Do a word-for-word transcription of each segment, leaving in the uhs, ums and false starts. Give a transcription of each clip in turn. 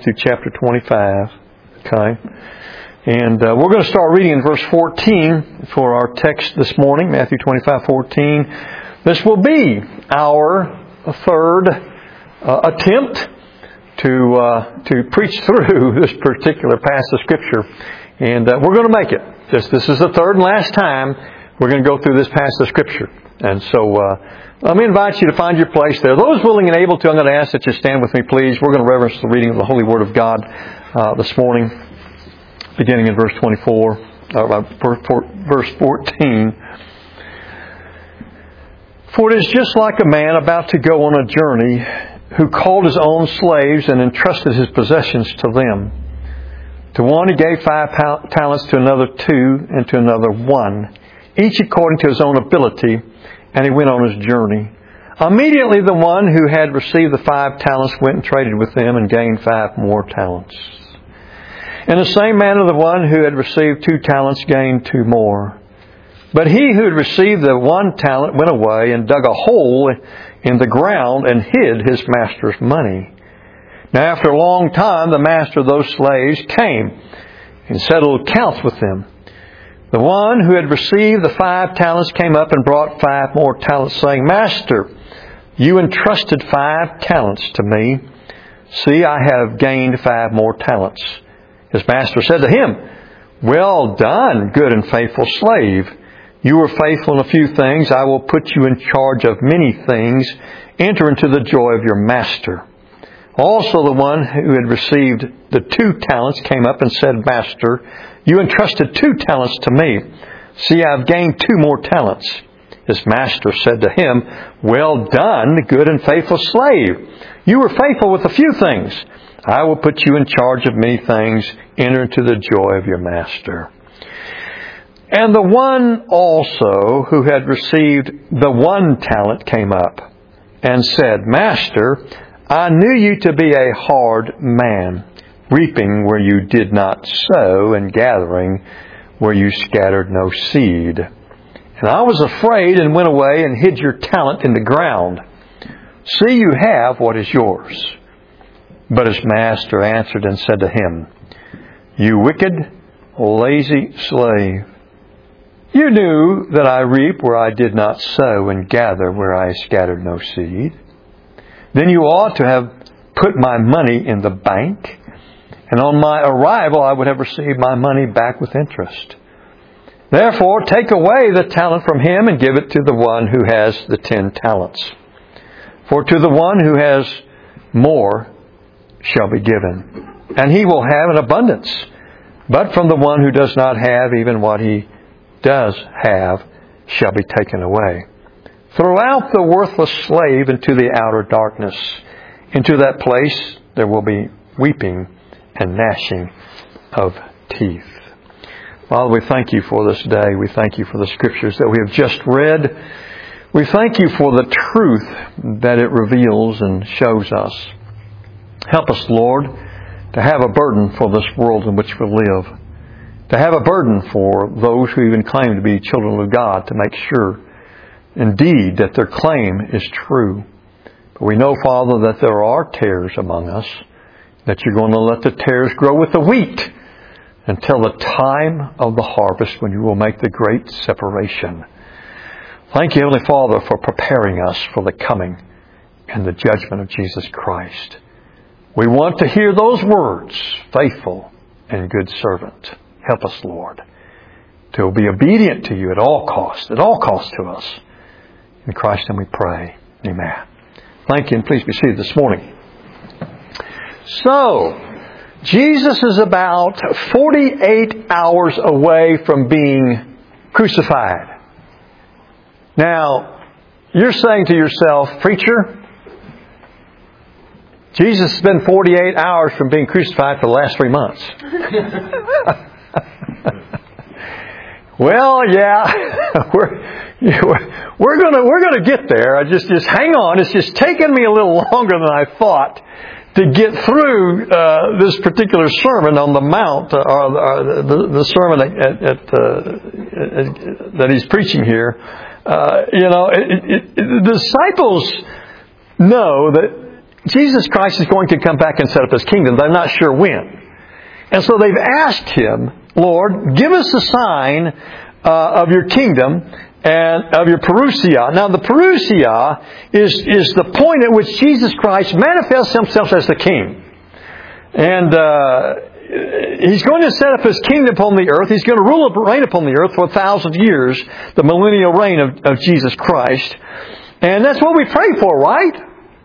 Matthew chapter twenty-five. Okay. And uh, we're going to start reading in verse fourteen for our text this morning, Matthew twenty-five fourteen. This will be our third uh, attempt to uh, to preach through this particular passage of Scripture. And uh, we're going to make it. This, this is the third and last time we're going to go through this passage of Scripture. And so uh, let me invite you to find your place there. Those willing and able to, I'm going to ask that you stand with me, please. We're going to reverence the reading of the Holy Word of God uh, this morning, beginning in verse twenty-four, uh, verse fourteen. For it is just like a man about to go on a journey who called his own slaves and entrusted his possessions to them. To one he gave five talents, to another two, and to another one, each according to his own ability, and he went on his journey. Immediately the one who had received the five talents went and traded with them and gained five more talents. In the same manner the one who had received two talents gained two more. But he who had received the one talent went away and dug a hole in the ground and hid his master's money. Now after a long time the master of those slaves came and settled accounts with them. The one who had received the five talents came up and brought five more talents, saying, Master, you entrusted five talents to me. See, I have gained five more talents. His master said to him, Well done, good and faithful slave. You were faithful in a few things. I will put you in charge of many things. Enter into the joy of your master. Also the one who had received the two talents came up and said, Master, you entrusted two talents to me. See, I have gained two more talents. His master said to him, Well done, good and faithful slave. You were faithful with a few things. I will put you in charge of many things. Enter into the joy of your master. And the one also who had received the one talent came up and said, Master, I knew you to be a hard man, reaping where you did not sow and gathering where you scattered no seed. And I was afraid and went away and hid your talent in the ground. See, you have what is yours. But his master answered and said to him, You wicked, lazy slave. You knew that I reap where I did not sow and gather where I scattered no seed. Then you ought to have put my money in the bank, and on my arrival I would have received my money back with interest. Therefore, take away the talent from him and give it to the one who has the ten talents. For to the one who has more shall be given, and he will have an abundance. But from the one who does not have, even what he does have shall be taken away. Throw out the worthless slave into the outer darkness. Into that place there will be weeping and gnashing of teeth. Father, we thank you for this day. We thank you for the Scriptures that we have just read. We thank you for the truth that it reveals and shows us. Help us, Lord, to have a burden for this world in which we live. To have a burden for those who even claim to be children of God, to make sure indeed that their claim is true. But we know, Father, that there are tares among us, that you're going to let the tares grow with the wheat until the time of the harvest when you will make the great separation. Thank you, Heavenly Father, for preparing us for the coming and the judgment of Jesus Christ. We want to hear those words, faithful and good servant. Help us, Lord, to be obedient to you at all costs, at all costs to us. In Christ's name we pray. Amen. Thank you, and please be seated this morning. So, Jesus is about forty-eight hours away from being crucified. Now, you're saying to yourself, Preacher, Jesus has been forty-eight hours from being crucified for the last three months. Well, yeah, we're we're gonna we're gonna get there. I just just hang on. It's just taken me a little longer than I thought to get through uh, this particular sermon on the Mount, uh, or, or the, the sermon at, at, uh, that he's preaching here. Uh, you know, it, it, it, the disciples know that Jesus Christ is going to come back and set up His kingdom. They're not sure when. And so they've asked Him, Lord, give us a sign uh, of your kingdom and of your parousia. Now the parousia is, is the point at which Jesus Christ manifests Himself as the King. And uh, He's going to set up His kingdom upon the earth. He's going to rule and reign upon the earth for a thousand years, the millennial reign of, of Jesus Christ. And that's what we pray for, right?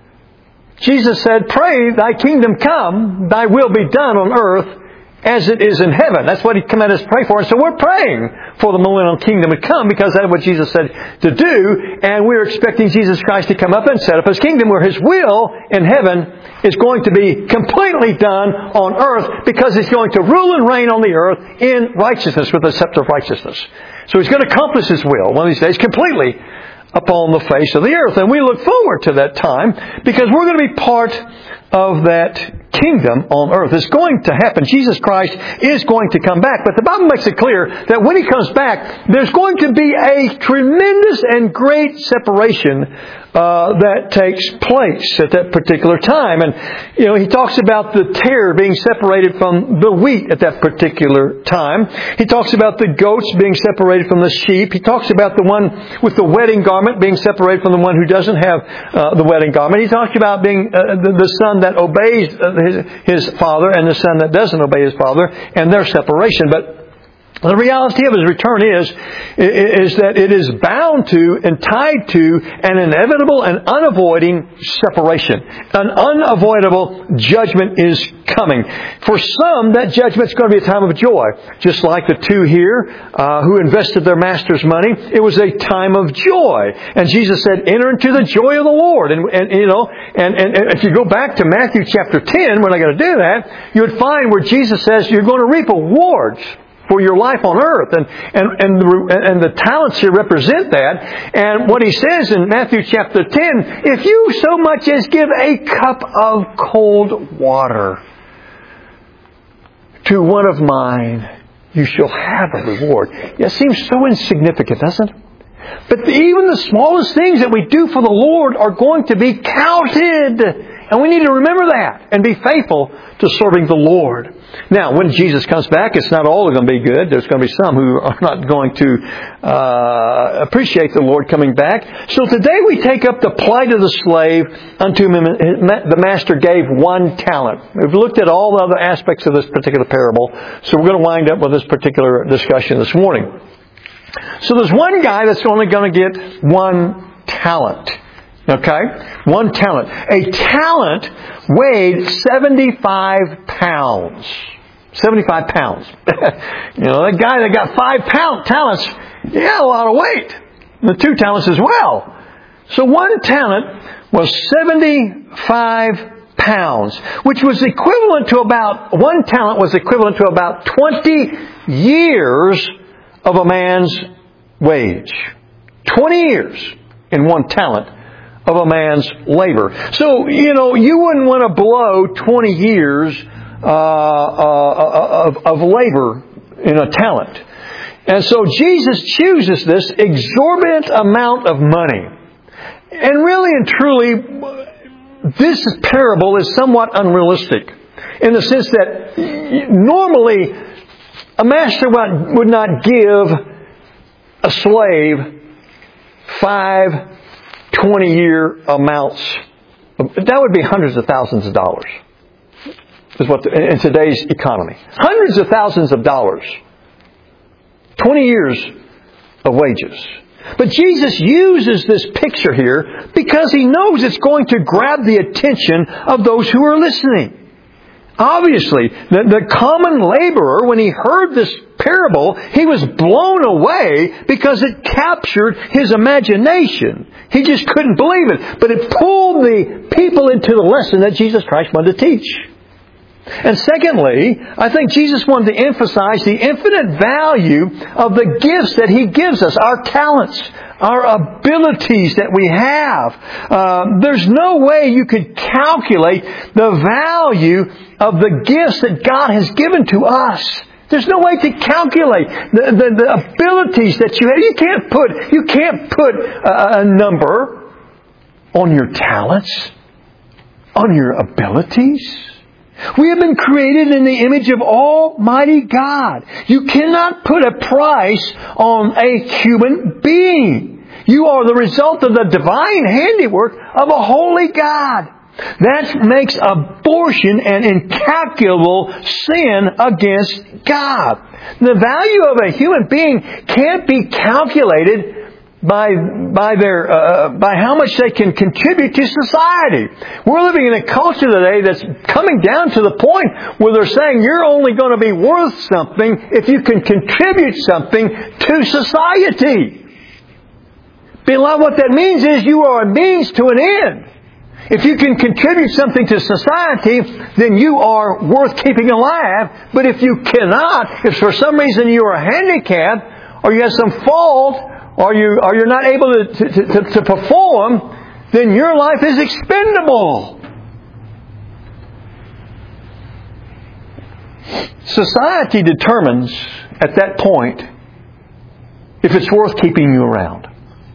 Jesus said, pray, thy kingdom come, thy will be done on earth as it is in heaven. That's what He commanded us to pray for. And so we're praying for the millennial kingdom to come because that's what Jesus said to do. And we're expecting Jesus Christ to come up and set up His kingdom where His will in heaven is going to be completely done on earth because He's going to rule and reign on the earth in righteousness with the scepter of righteousness. So He's going to accomplish His will one of these days completely upon the face of the earth. And we look forward to that time because we're going to be part of that kingdom on earth. It's going to happen. Jesus Christ is going to come back. But the Bible makes it clear that when He comes back, there's going to be a tremendous and great separation uh, that takes place at that particular time. And, you know, He talks about the tare being separated from the wheat at that particular time. He talks about the goats being separated from the sheep. He talks about the one with the wedding garment being separated from the one who doesn't have uh, the wedding garment. He talks about being uh, the, the son that obeys his, his father and the son that doesn't obey his father and their separation. But the reality of His return is, is that it is bound to and tied to an inevitable and unavoiding separation. An unavoidable judgment is coming. For some, that judgment is going to be a time of joy. Just like the two here uh, who invested their master's money, it was a time of joy. And Jesus said, enter into the joy of the Lord. And, and you know, and, and, and if you go back to Matthew chapter ten, we're not going to do that, you would find where Jesus says you're going to reap awards for your life on earth. And, and, and, the, and the talents here represent that. And what He says in Matthew chapter ten, if you so much as give a cup of cold water to one of mine, you shall have a reward. Yeah, it seems so insignificant, doesn't it? But the, even the smallest things that we do for the Lord are going to be counted. And we need to remember that and be faithful to serving the Lord. Now, when Jesus comes back, it's not all going to be good. There's going to be some who are not going to uh, appreciate the Lord coming back. So today we take up the plight of the slave unto whom the master gave one talent. We've looked at all the other aspects of this particular parable. So we're going to wind up with this particular discussion this morning. So there's one guy that's only going to get one talent. Okay? One talent. A talent weighed seventy-five pounds. seventy-five pounds. You know, that guy that got five pound talents, he had a lot of weight. The two talents as well. So one talent was seventy-five pounds, which was equivalent to about, one talent was equivalent to about twenty years of a man's wage. twenty years in one talent of a man's labor. So, you know, you wouldn't want to blow twenty years uh, uh, of, of labor in a talent. And so Jesus chooses this exorbitant amount of money. And really and truly, this parable is somewhat unrealistic in the sense that normally a master would not give a slave five twenty-year amounts. That would be hundreds of thousands of dollars. Is what the, in today's economy. Hundreds of thousands of dollars. twenty years of wages. But Jesus uses this picture here because He knows it's going to grab the attention of those who are listening. Obviously, the, the common laborer, when he heard this parable, he was blown away because it captured his imagination. He just couldn't believe it. But it pulled the people into the lesson that Jesus Christ wanted to teach. And secondly, I think Jesus wanted to emphasize the infinite value of the gifts that He gives us, our talents, our abilities that we have. Uh, there's no way you could calculate the value of the gifts that God has given to us. There's no way to calculate the, the, the abilities that you have. You can't put, you can't put a, a number on your talents. on your abilities. We have been created in the image of Almighty God. You cannot put a price on a human being. You are the result of the divine handiwork of a holy God. That makes abortion an incalculable sin against God. The value of a human being can't be calculated by by their uh, by how much they can contribute to society. We're living in a culture today that's coming down to the point where they're saying you're only going to be worth something if you can contribute something to society. Beloved, what that means is you are a means to an end. If you can contribute something to society, then you are worth keeping alive. But if you cannot, if for some reason you are handicapped, or you have some fault, or, you, or you're not able to, to, to, to perform, then your life is expendable. Society determines at that point if it's worth keeping you around.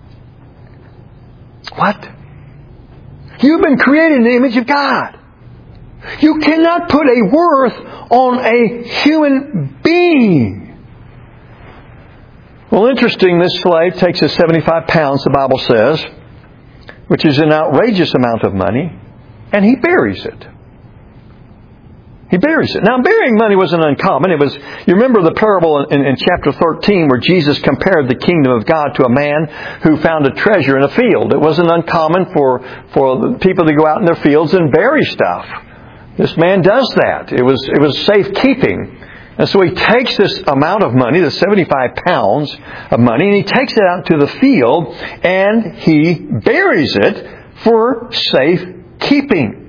What? You've been created in the image of God. You cannot put a worth on a human being. Well, interesting, this slave takes his seventy-five pounds, the Bible says, which is an outrageous amount of money, and he buries it. He buries it. Now, burying money wasn't uncommon. It was, you remember the parable in, in chapter thirteen where Jesus compared the kingdom of God to a man who found a treasure in a field. It wasn't uncommon for, for people to go out in their fields and bury stuff. This man does that. It was, it was safekeeping. And so he takes this amount of money, the seventy-five pounds of money, and he takes it out to the field and he buries it for safekeeping.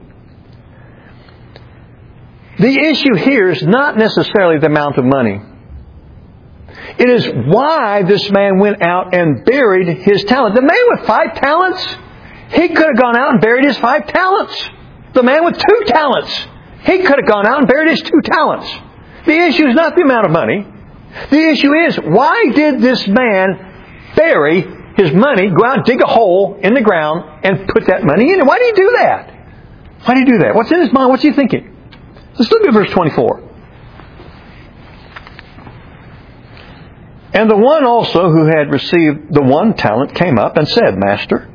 The issue here is not necessarily the amount of money. It is why this man went out and buried his talent. The man with five talents, he could have gone out and buried his five talents. The man with two talents, he could have gone out and buried his two talents. The issue is not the amount of money. The issue is, why did this man bury his money, go out and dig a hole in the ground and put that money in it? Why did he do that? Why did he do that? What's in his mind? What's he thinking? Let's look at verse twenty-four. And the one also who had received the one talent came up and said, Master,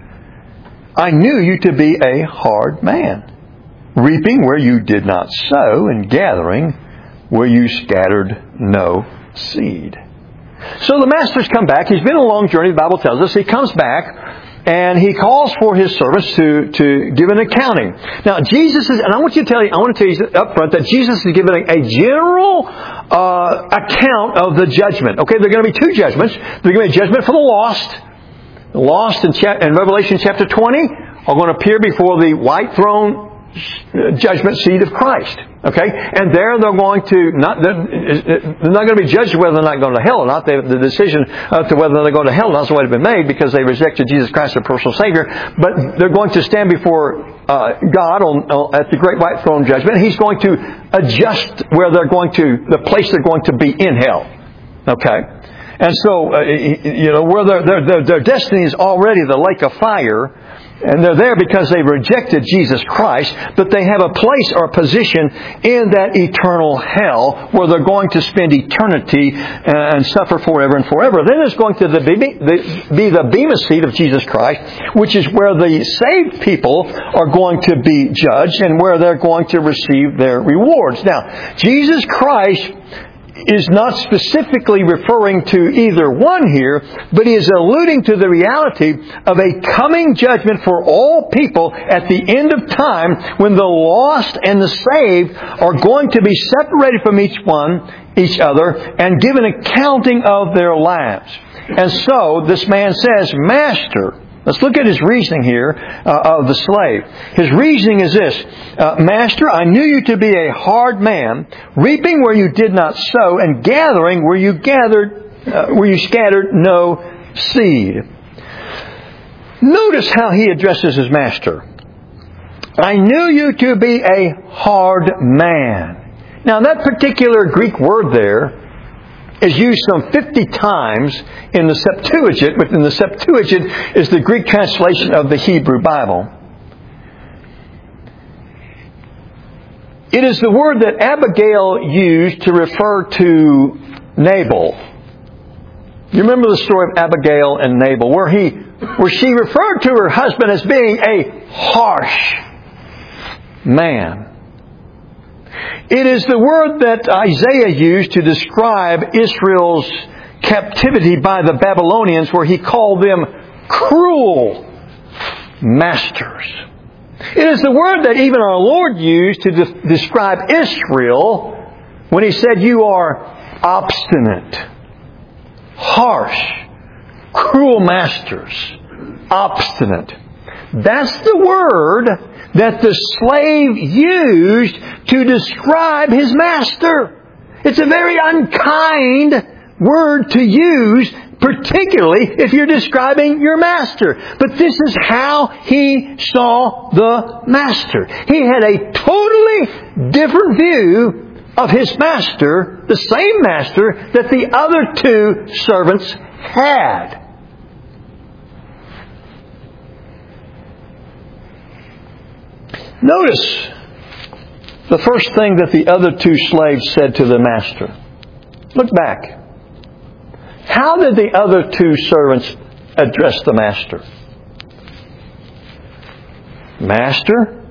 I knew you to be a hard man, reaping where you did not sow, and gathering where you scattered no seed. So the master's come back. He's been on a long journey, the Bible tells us. He comes back and he calls for his servants to, to give an accounting. Now, Jesus is, and I want you to tell you, I want to tell you up front that Jesus is giving a, a general uh, account of the judgment. Okay, there are going to be two judgments. There's going to be a judgment for the lost. The lost in, cha- in Revelation chapter twenty are going to appear before the white throne judgment seat of Christ. Okay? And there they're going to not, they're not going to be judged whether they're not going to hell or not. They, the decision uh, to whether they're going to hell has already been made because they rejected Jesus Christ as their personal Savior. But they're going to stand before uh, God on, on, at the great white throne judgment. He's going to adjust where they're going to, the place they're going to be in hell. Okay? And so, uh, you know, where their, their, their, their destiny is already the lake of fire. And they're there because they rejected Jesus Christ, but they have a place or a position in that eternal hell where they're going to spend eternity and suffer forever and forever. Then there's going to be the Bema seat of Jesus Christ, which is where the saved people are going to be judged and where they're going to receive their rewards. Now, Jesus Christ is not specifically referring to either one here, but he is alluding to the reality of a coming judgment for all people at the end of time when the lost and the saved are going to be separated from each one, each other, and given accounting of their lives. And so this man says, Master, let's look at his reasoning here uh, of the slave. His reasoning is this, uh, Master, I knew you to be a hard man, reaping where you did not sow, and gathering where you gathered, uh, where you scattered no seed. Notice how he addresses his master. I knew you to be a hard man. Now that particular Greek word there is used some fifty times in the Septuagint, which in the Septuagint is the Greek translation of the Hebrew Bible. It is the word that Abigail used to refer to Nabal. You remember the story of Abigail and Nabal, where he, where she referred to her husband as being a harsh man. It is the word that Isaiah used to describe Israel's captivity by the Babylonians, where he called them cruel masters. It is the word that even our Lord used to de- describe Israel when He said, "You are obstinate, harsh, cruel masters." Obstinate. That's the word that the slave used to describe his master. It's a very unkind word to use, particularly if you're describing your master. But this is how he saw the master. He had a totally different view of his master, the same master that the other two servants had. Notice the first thing that the other two slaves said to the master. Look back. How did the other two servants address the master? Master,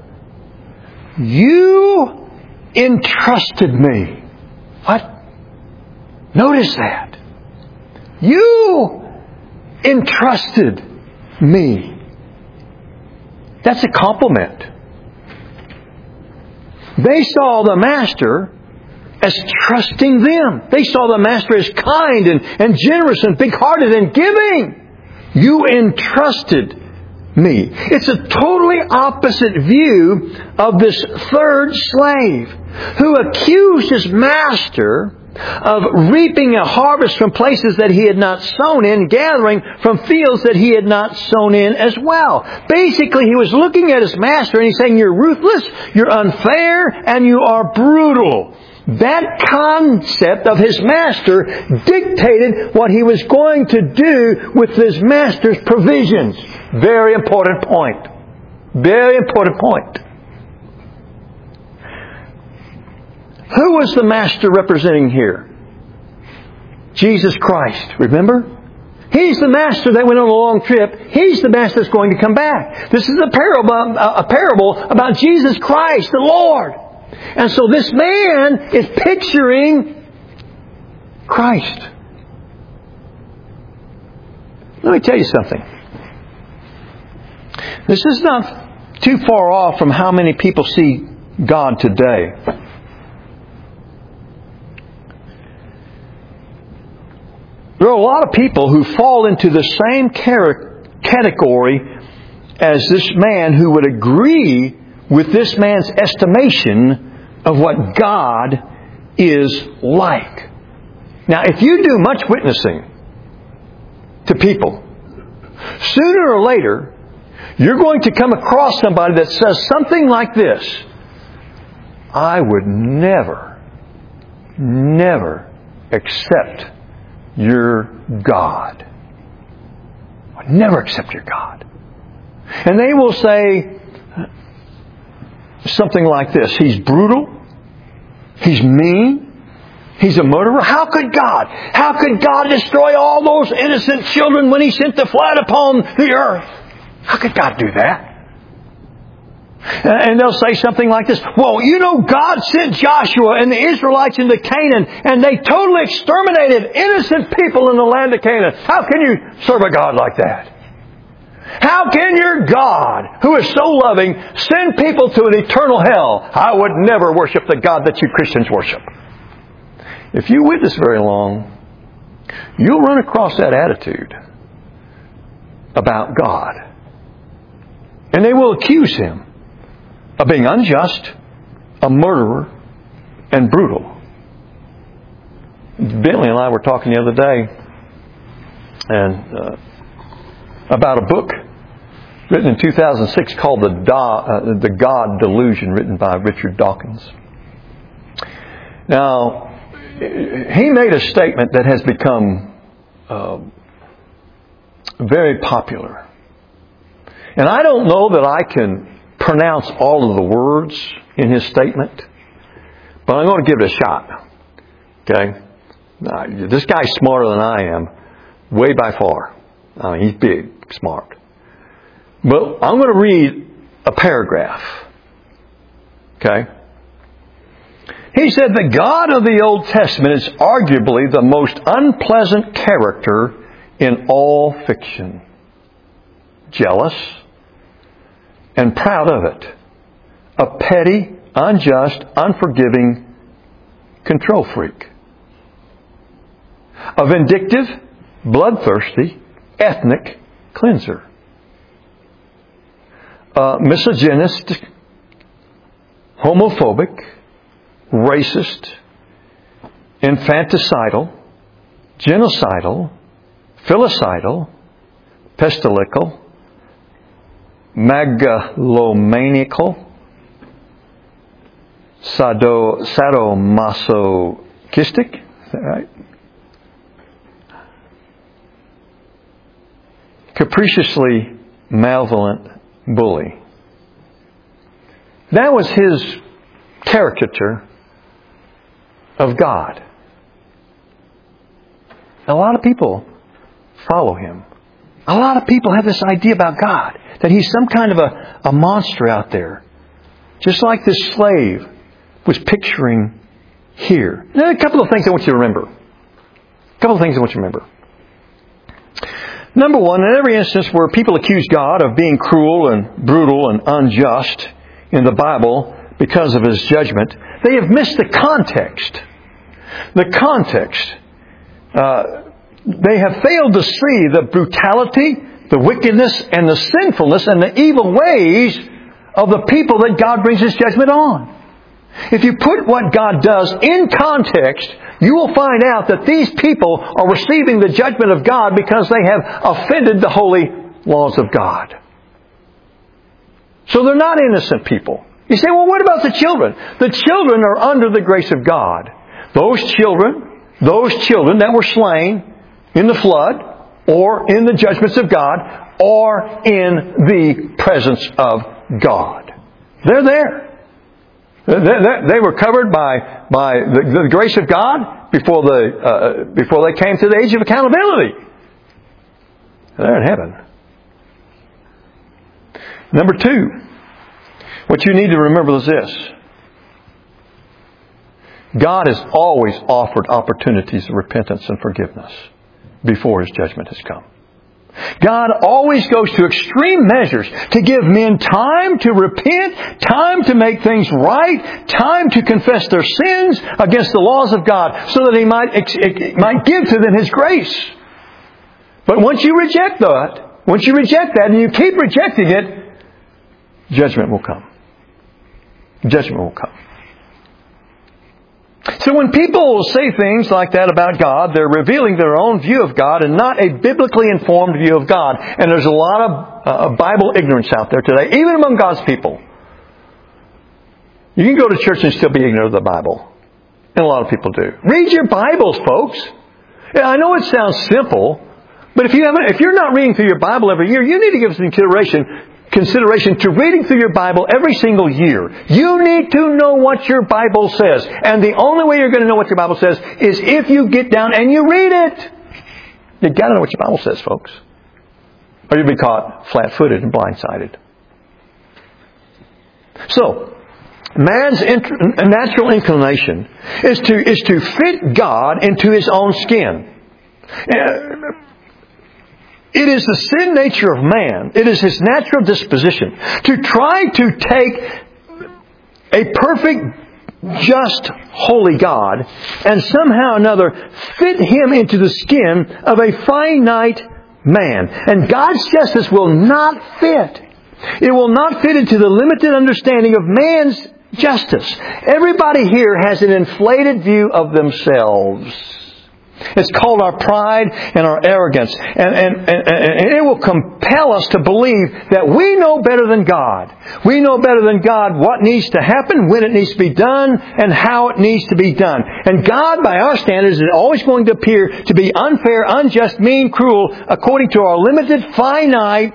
you entrusted me. What? Notice that. You entrusted me. That's a compliment. They saw the master as trusting them. They saw the master as kind and, and generous and big-hearted and giving. You entrusted me. It's a totally opposite view of this third slave who accused his master of reaping a harvest from places that he had not sown in, gathering from fields that he had not sown in as well. Basically, he was looking at his master and he's saying, "You're ruthless, you're unfair, and you are brutal." That concept of his master dictated what he was going to do with his master's provisions. Very important point. Very important point. Who was the master representing here? Jesus Christ. Remember? He's the master that went on a long trip. He's the master that's going to come back. This is a parable, a parable about Jesus Christ, the Lord. And so this man is picturing Christ. Let me tell you something. This is not too far off from how many people see God today. There are a lot of people who fall into the same category as this man, who would agree with this man's estimation of what God is like. Now, if you do much witnessing to people, sooner or later, you're going to come across somebody that says something like this: "I would never, never accept your God. I would never accept your God." And they will say something like this: "He's brutal. He's mean. He's a murderer. How could God? How could God destroy all those innocent children when He sent the flood upon the earth? How could God do that?" And they'll say something like this: "Well, you know, God sent Joshua and the Israelites into Canaan, and they totally exterminated innocent people in the land of Canaan. How can you serve a God like that? How can your God, who is so loving, send people to an eternal hell? I would never worship the God that you Christians worship." If you witness very long, you'll run across that attitude about God. And they will accuse Him of being unjust, a murderer, and brutal. Bentley and I were talking the other day and uh, about a book written in two thousand six called The, Do- uh, the God Delusion, written by Richard Dawkins. Now, he made a statement that has become uh, very popular. And I don't know that I can pronounce all of the words in his statement. but I'm going to give it a shot. Okay? Now, this guy's smarter than I am, way by far. I mean, he's big, smart. But I'm going to read a paragraph. Okay? He said, the God of the Old Testament is arguably the most unpleasant character in all fiction. Jealous and proud of it. A petty, unjust, unforgiving control freak. A vindictive, bloodthirsty, ethnic cleanser. A misogynist, homophobic, racist, infanticidal, genocidal, filicidal, pestilical, megalomaniacal, sado, sadomasochistic. Is that right? Capriciously malevolent bully. That was his caricature of God. A lot of people follow him. A lot of people have this idea about God, that he's some kind of a, a monster out there. Just like this slave was picturing here. There are a couple of things I want you to remember. A couple of things I want you to remember. Number one, in every instance where people accuse God of being cruel and brutal and unjust in the Bible because of His judgment, they have missed the context. The context. Uh, they have failed to see the brutality, the wickedness, and the sinfulness and the evil ways of the people that God brings His judgment on. If you put what God does in context, you will find out that these people are receiving the judgment of God because they have offended the holy laws of God. So they're not innocent people. You say, well, what about the children? The children are under the grace of God. Those children, those children that were slain in the flood or in the judgments of God are in the presence of God. They're there. They were covered by by the, the grace of God before the uh, before they came to the age of accountability. They're in heaven. Number two, what you need to remember is this: God has always offered opportunities of repentance and forgiveness before His judgment has come. God always goes to extreme measures to give men time to repent, time to make things right, time to confess their sins against the laws of God so that He might, might give to them His grace. But once you reject that, once you reject that and you keep rejecting it, judgment will come. Judgment will come. So when people say things like that about God, they're revealing their own view of God and not a biblically informed view of God. And there's a lot of uh, Bible ignorance out there today, even among God's people. You can go to church and still be ignorant of the Bible. And a lot of people do. Read your Bibles, folks. Yeah, I know it sounds simple, but if you haven't, if you're not reading through your Bible every year, you need to give some consideration consideration to reading through your Bible every single year. You need to know what your Bible says. And the only way you're going to know what your Bible says is if you get down and you read it. You've got to know what your Bible says, folks. Or you'll be caught flat-footed and blindsided. So, man's int- natural inclination is to, is to fit God into his own skin. It is the sin nature of man. It is his natural disposition to try to take a perfect, just, holy God and somehow or another fit Him into the skin of a finite man. And God's justice will not fit. It will not fit into the limited understanding of man's justice. Everybody here has an inflated view of themselves. It's called our pride and our arrogance. And, and, and, and it will compel us to believe that we know better than God. We know better than God what needs to happen, when it needs to be done, and how it needs to be done. And God, by our standards, is always going to appear to be unfair, unjust, mean, cruel, according to our limited, finite,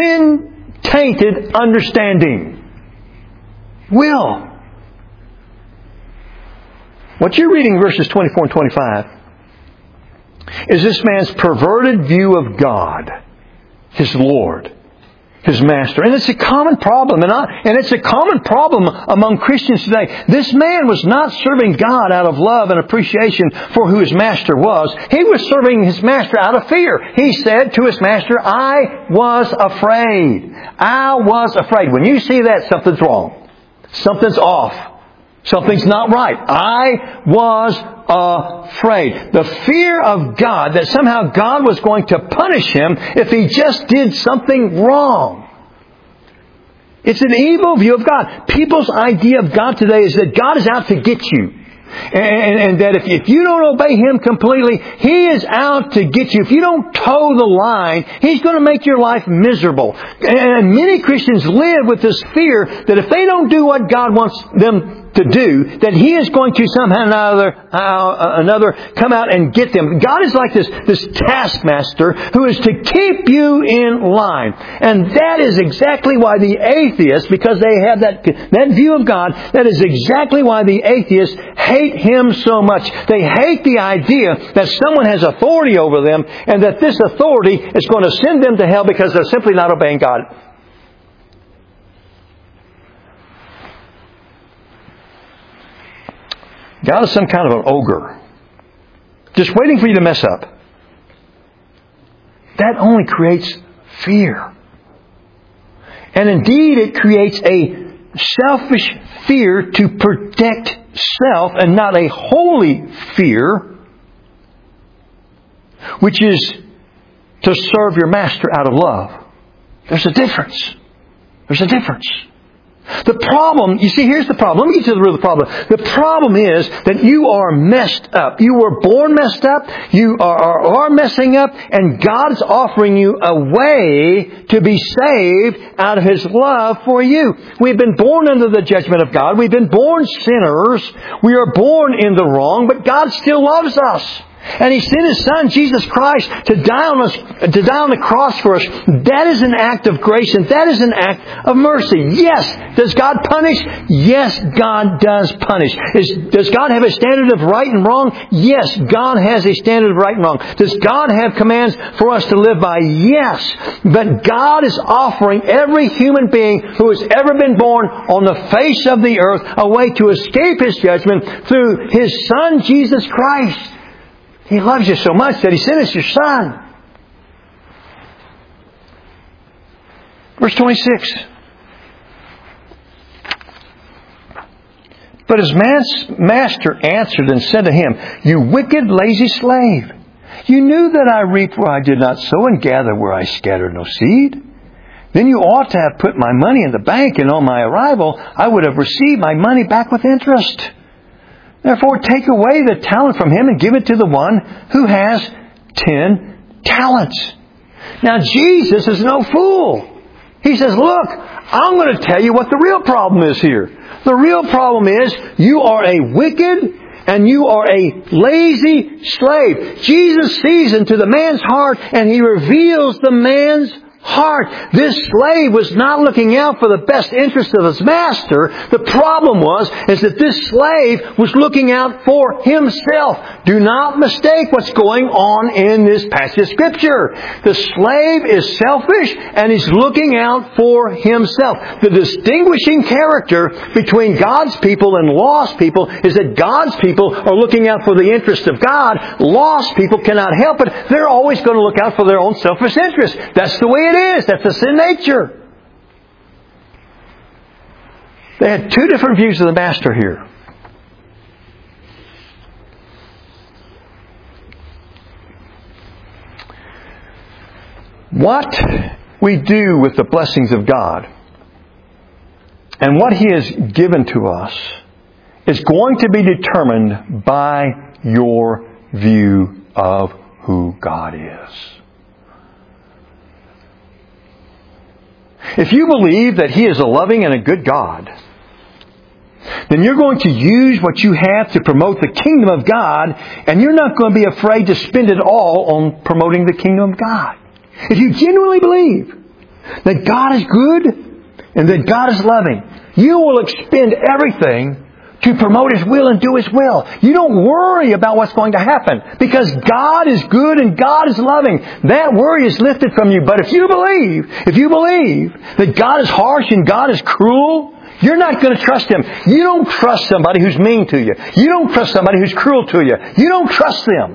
sin-tainted understanding. Will. What you're reading in verses twenty-four and twenty-five is this man's perverted view of God, his Lord, his Master. And it's a common problem. And, I, and it's a common problem among Christians today. This man was not serving God out of love and appreciation for who his Master was. He was serving his Master out of fear. He said to his Master, I was afraid. I was afraid. When you see that, something's wrong. Something's off. Something's not right. I was afraid. The fear of God, that somehow God was going to punish him if he just did something wrong. It's an evil view of God. People's idea of God today is that God is out to get you. And, and that if, if you don't obey Him completely, He is out to get you. If you don't toe the line, He's going to make your life miserable. And many Christians live with this fear that if they don't do what God wants them to do, that He is going to somehow or another, uh, another come out and get them. God is like this, this taskmaster who is to keep you in line. And that is exactly why the atheists, because they have that, that view of God, that is exactly why the atheists hate Him so much. They hate the idea that someone has authority over them and that this authority is going to send them to hell because they're simply not obeying God. God is some kind of an ogre, just waiting for you to mess up. That only creates fear. And indeed, it creates a selfish fear to protect self and not a holy fear, which is to serve your master out of love. There's a difference. There's a difference. The problem, you see, here's the problem. Let me get to the root of the problem. The problem is that you are messed up. You were born messed up. You are, are, are messing up. And God's offering you a way to be saved out of His love for you. We've been born under the judgment of God. We've been born sinners. We are born in the wrong, but God still loves us. And He sent His Son, Jesus Christ, to die on us, to die on the cross for us. That is an act of grace and that is an act of mercy. Yes. Does God punish? Yes, God does punish. Is, does God have a standard of right and wrong? Yes, God has a standard of right and wrong. Does God have commands for us to live by? Yes. But God is offering every human being who has ever been born on the face of the earth a way to escape His judgment through His Son, Jesus Christ. He loves you so much that He sent us His Son. Verse twenty-six. But his master answered and said to him, You wicked, lazy slave, you knew that I reap where I did not sow and gather where I scattered no seed. Then you ought to have put my money in the bank, and on my arrival I would have received my money back with interest. Therefore, take away the talent from him and give it to the one who has ten talents. Now, Jesus is no fool. He says, look, I'm going to tell you what the real problem is here. The real problem is you are a wicked and you are a lazy slave. Jesus sees into the man's heart and He reveals the man's heart. This slave was not looking out for the best interest of his master. The problem was is that this slave was looking out for himself. Do not mistake what's going on in this passage of Scripture. The slave is selfish and he's looking out for himself. The distinguishing character between God's people and lost people is that God's people are looking out for the interest of God. Lost people cannot help it. They're always going to look out for their own selfish interest. That's the way it is. That's the sin nature. They had two different views of the master here. What we do with the blessings of God and what He has given to us is going to be determined by your view of who God is. If you believe that He is a loving and a good God, then you're going to use what you have to promote the kingdom of God, and you're not going to be afraid to spend it all on promoting the kingdom of God. If you genuinely believe that God is good and that God is loving, you will expend everything to promote His will and do His will. You don't worry about what's going to happen because God is good and God is loving. That worry is lifted from you. But if you believe, if you believe that God is harsh and God is cruel, you're not going to trust Him. You don't trust somebody who's mean to you. You don't trust somebody who's cruel to you. You don't trust them.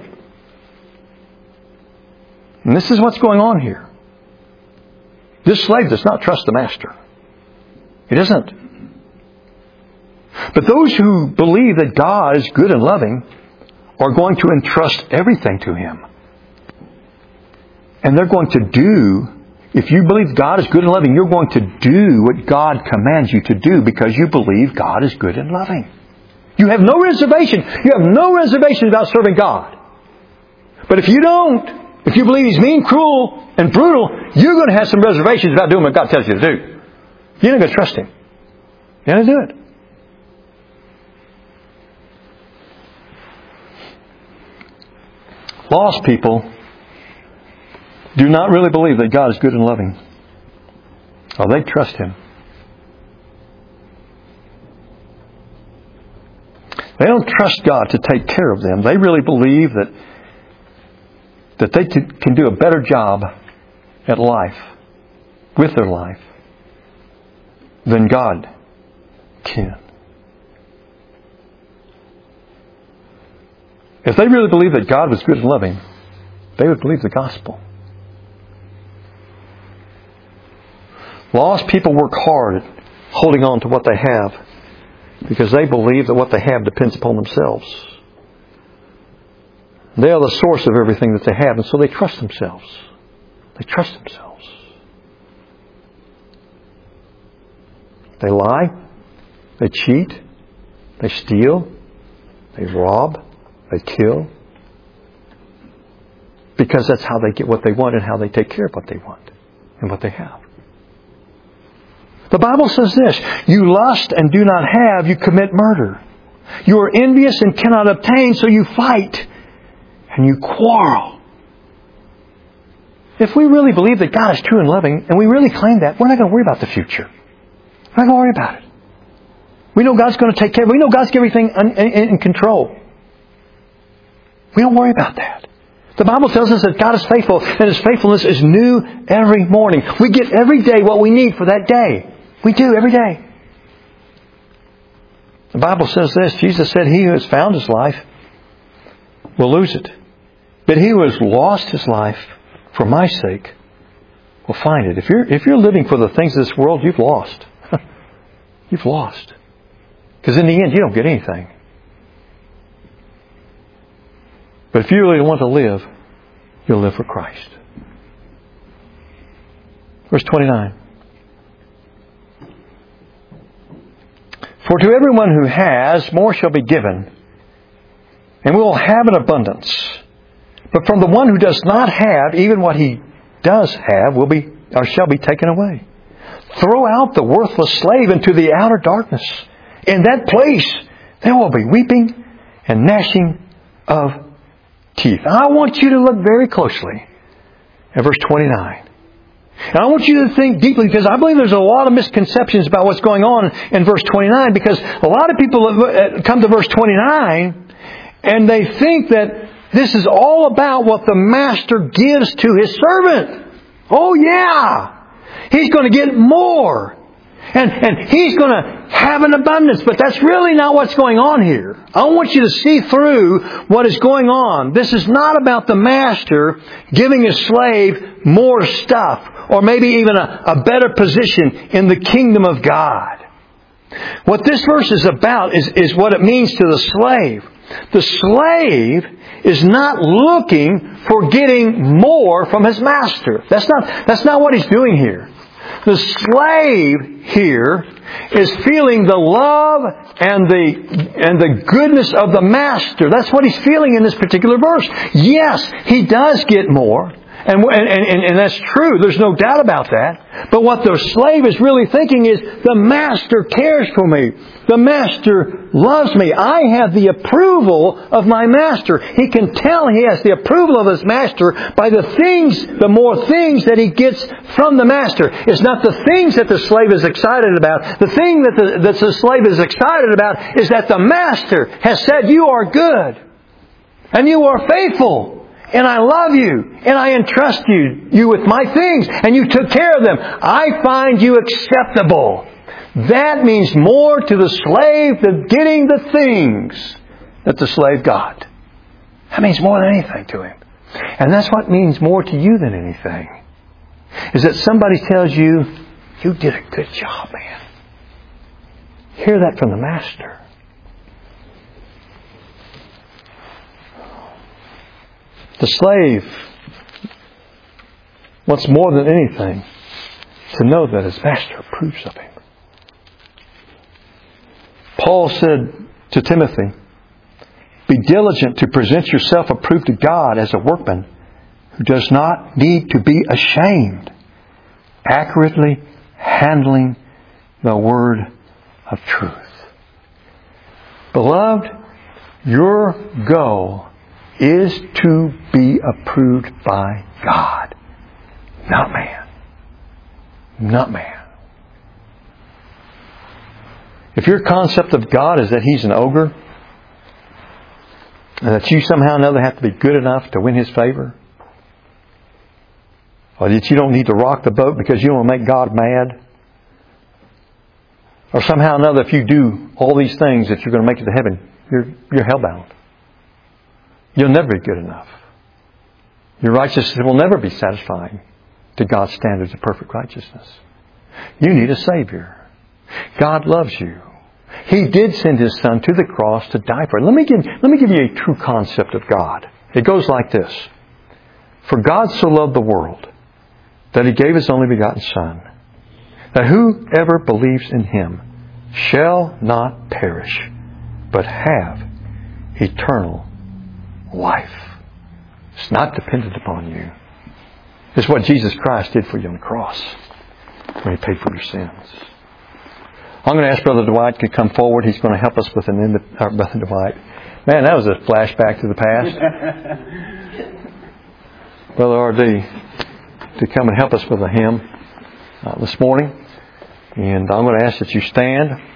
And this is what's going on here. This slave does not trust the master. He doesn't. But those who believe that God is good and loving are going to entrust everything to Him. And they're going to do, if you believe God is good and loving, you're going to do what God commands you to do because you believe God is good and loving. You have no reservation. You have no reservation about serving God. But if you don't, if you believe He's mean, cruel, and brutal, you're going to have some reservations about doing what God tells you to do. You're not going to trust Him. You're not going to do it. Lost people do not really believe that God is good and loving. Or they trust Him. They don't trust God to take care of them. They really believe that that they can do a better job at life, with their life, than God can. If they really believed that God was good and loving, they would believe the gospel. Lost people work hard at holding on to what they have because they believe that what they have depends upon themselves. They are the source of everything that they have, and so they trust themselves. They trust themselves. They lie. They cheat. They steal. They rob. They kill. Because that's how they get what they want and how they take care of what they want and what they have. The Bible says this, you lust and do not have, you commit murder. You are envious and cannot obtain, so you fight and you quarrel. If we really believe that God is true and loving, and we really claim that, we're not going to worry about the future. We're not going to worry about it. We know God's going to take care of it. We know God's got everything in control. We don't worry about that. The Bible tells us that God is faithful, and His faithfulness is new every morning. We get every day what we need for that day. We do, every day. The Bible says this, Jesus said, he who has found his life will lose it. But he who has lost his life for my sake will find it. If you're, if you're living for the things of this world, you've lost. You've lost. Because in the end, you don't get anything. But if you really want to live, you'll live for Christ. Verse twenty-nine. For to everyone who has, more shall be given, and we will have an abundance. But from the one who does not have, even what he does have will be or shall be taken away. Throw out the worthless slave into the outer darkness. In that place there will be weeping and gnashing of teeth. I want you to look very closely at verse twenty-nine. And I want you to think deeply, because I believe there's a lot of misconceptions about what's going on in verse twenty-nine, because a lot of people come to verse twenty-nine and they think that this is all about what the master gives to his servant. Oh yeah! He's going to get more. And, and he's going to have an abundance. But that's really not what's going on here. I want you to see through what is going on. This is not about the master giving his slave more stuff, or maybe even a, a better position in the kingdom of God. What this verse is about is, is what it means to the slave. The slave is not looking for getting more from his master. That's not, that's not what he's doing here. The slave here is feeling the love and the and the goodness of the master. That's what he's feeling in this particular verse. Yes, he does get more. And, and, and, and that's true. There's no doubt about that. But what the slave is really thinking is, the Master cares for me. The Master loves me. I have the approval of my Master. He can tell he has the approval of his Master by the things, the more things that he gets from the Master. It's not the things that the slave is excited about. The thing that the, that the slave is excited about is that the Master has said, you are good. And you are faithful. And I love you. And I entrust you, you with my things. And you took care of them. I find you acceptable. That means more to the slave than getting the things that the slave got. That means more than anything to him. And that's what means more to you than anything. Is that somebody tells you, you did a good job, man. Hear that from the Master. The slave wants more than anything to know that his Master approves of him. Paul said to Timothy, be diligent to present yourself approved to God as a workman who does not need to be ashamed, accurately handling the word of truth. Beloved, your goal is to be approved by God, not man. Not man. If your concept of God is that He's an ogre, and that you somehow or another have to be good enough to win His favor, or that you don't need to rock the boat because you don't want to make God mad, or somehow or another if you do all these things that you're going to make it to heaven, you're, you're hellbound. You'll never be good enough. Your righteousness will never be satisfying to God's standards of perfect righteousness. You need a Savior. God loves you. He did send His Son to the cross to die for it. Let me give, let me give you a true concept of God. It goes like this. For God so loved the world that He gave His only begotten Son, that whoever believes in Him shall not perish, but have eternal life. It's not dependent upon you. It's what Jesus Christ did for you on the cross when He paid for your sins. I'm going to ask Brother Dwight to come forward. He's going to help us with an inv- uh, Brother Dwight. Man, that was a flashback to the past. Brother R D to come and help us with a hymn uh, this morning. And I'm going to ask that you stand.